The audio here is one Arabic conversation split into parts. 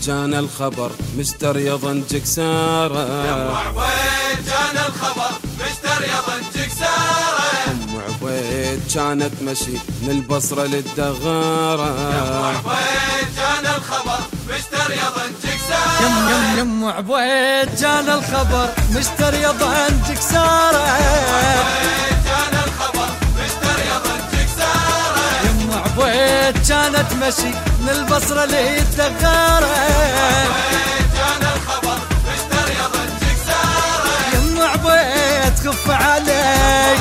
جانا الخبر مستر ضنجك سارة. يا ام عبيد جانا الخبر مستر ضنجك سارة. ام عبيد كانت مشي من البصرة للدغارة. يا ام عبيد جانا الخبر مستر ضنجك سارة. يا ام عبيد جانا الخبر مستر ضنجك سارة. جانا الخبر مستر ضنجك سارة. يا ام عبيد كانت مشي من البصرة للدغارة. جانا الخبر مستر ضنجك سارة. يا ام عبيد خف علي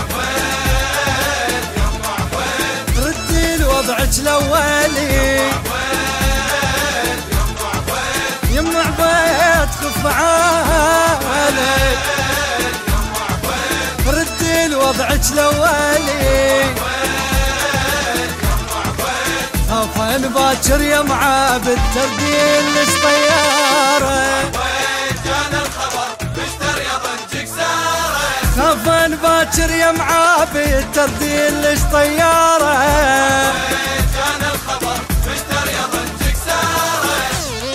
ردي لوضعك الاولي. يا ام عبيد خف علي ردي لوضعك الاولي. خافن باكر يا معابد تردين لش طيارة. جانا الخبر مستر ضنجك سارة. خافن باكر يا معابد تردين لش طيارة. جانا الخبر مستر ضنجك سارة.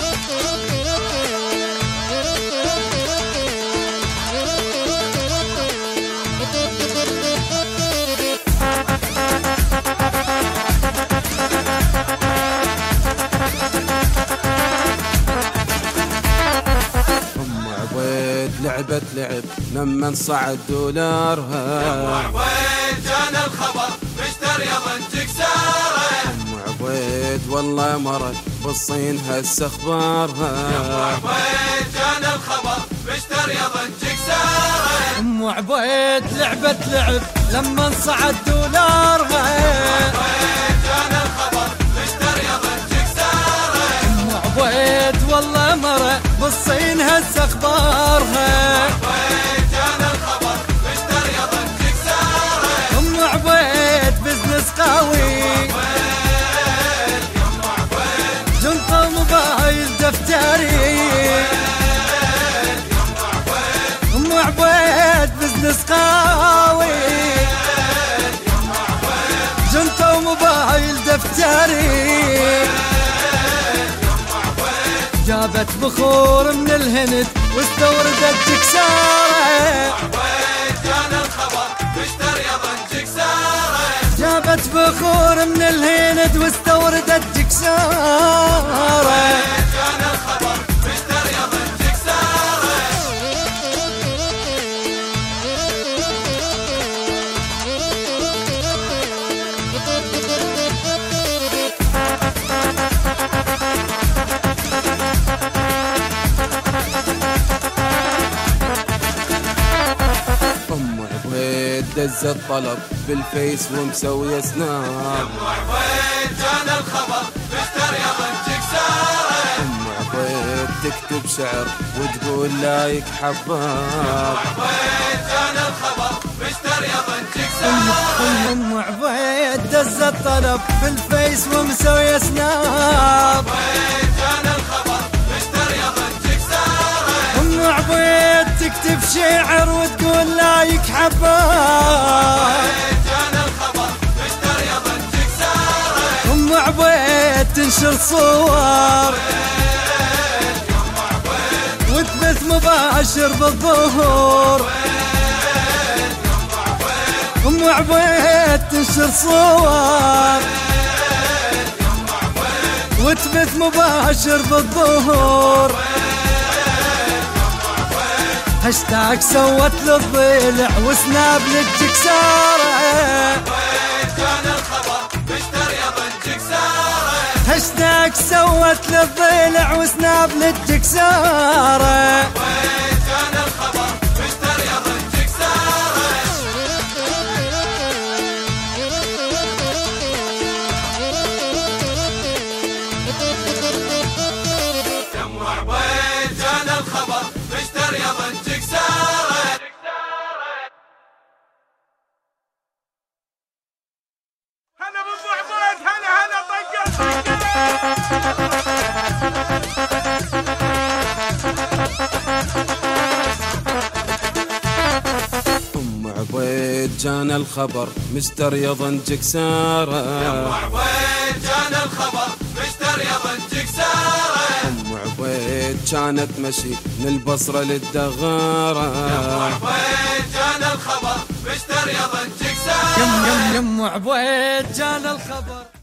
لعبت لعب لما صعد دولارها. ام عبيد جانا الخبر مستر ضنجك سارة. ام عبيد والله مرض بالصين هسه اخبارها. ام عبيد جانا الخبر مستر ضنجك سارة. ام عبيد لعبت لعب لما صعد دولارها. جانا الخبر مستر ضنجك سارة. ام عبيد والله مرة بالصين هسه اخبارها. جانا الخبر مستر ضنجك سارة. ام عبيد بزنس قوي جنطة وموبايل دفتري. ام عبيد بزنس قوي جنطة وموبايل دفتري. جابت بخور من الهند واستوردت جكسارة. جانا الخبر مستر ضنجك سارة. جابت بخور من الهند واستوردت جكسارة. جانا الخبر مستر ضنجك سارة. دز الطلب بالفيس ومسوي سناب. ام عبيد جانا الخبر مستر ضنجك سارة. ام عبيد تكتب شعر وتقول لايك حباب. عبيد جانا الخبر مستر ضنجك سارة. ام عبيد دز الطلب بالفيس ومسوي سناب. جانا الخبر مستر ضنجك سارة. ام عبيد تكتب شعر وتقول لايك حباب. جانا الخبر مستر ضنجك سارة. ام عبيد تنشر صور وتبث مباشر بالظهور. ام عبيد تنشر صور وتبث مباشر بالظهور. هاشتاج سوت للضلع وسناب للجكسارة. جانا الخبر مستر ضنجك سارة. هاشتاج سوت للضلع وسناب للجكسارة. جانا الخبر مستر ضنجك سارة. يا ام عبيد جانا الخبر مستر ضنجك سارة. هلا بابو عبيد هلا هلا طقت. ام عبيد جانا الخبر مستر ضنجك سارة. يا ام عبيد جانا الخبر مستر ضنجك سارة. ام عبيد كانت مشي من البصرة للدغارة. يم عبيد جانا الخبر مشتر يظن جكسان. يم عبيد جانا الخبر.